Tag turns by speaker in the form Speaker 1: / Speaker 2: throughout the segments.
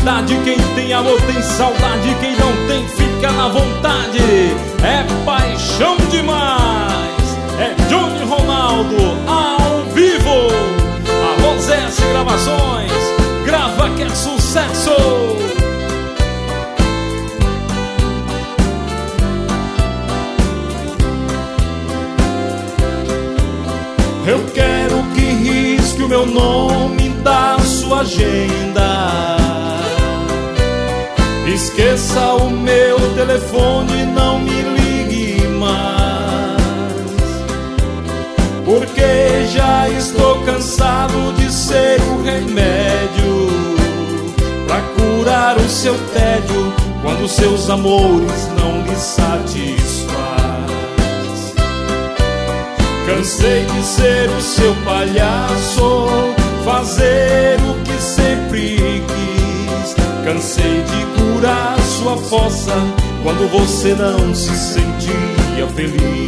Speaker 1: verdade, quem tem amor tem saudade, quem não tem fica na vontade. É paixão demais, é Johnny Ronaldo ao vivo. Alô ZS Gravações, grava que é sucesso. Eu quero que risque o meu nome da sua agenda. Esqueça o meu telefone, não me ligue mais, porque já estou cansado de ser o remédio pra curar o seu tédio quando seus amores não lhe satisfaz. Cansei de ser o seu palhaço, fazer o que sempre quis. Cansei de curar sua fossa quando você não se sentia feliz.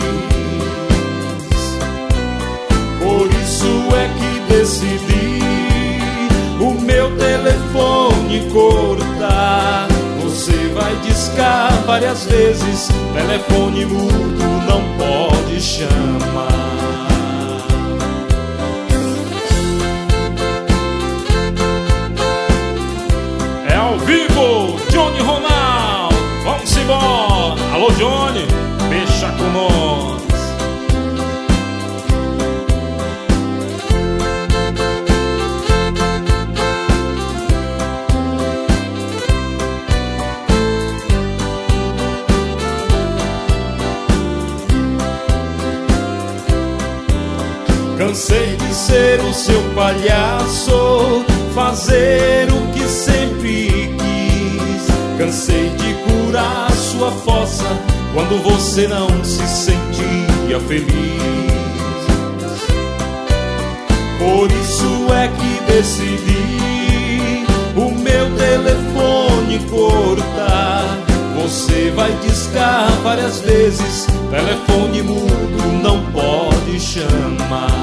Speaker 1: Por isso é que decidi o meu telefone cortar. Você vai discar várias vezes, telefone mudo não pode chamar. É ao vivo, Johnny Ronaldo, vamos embora. Alô Johnny, deixa com nós. Cansei de ser o seu palhaço, fazer o que sempre quis. Cansei de curar sua fossa quando você não se sentia feliz. Por isso é que decidi o meu telefone cortar. Você vai discar várias vezes, telefone mudo não pode chamar.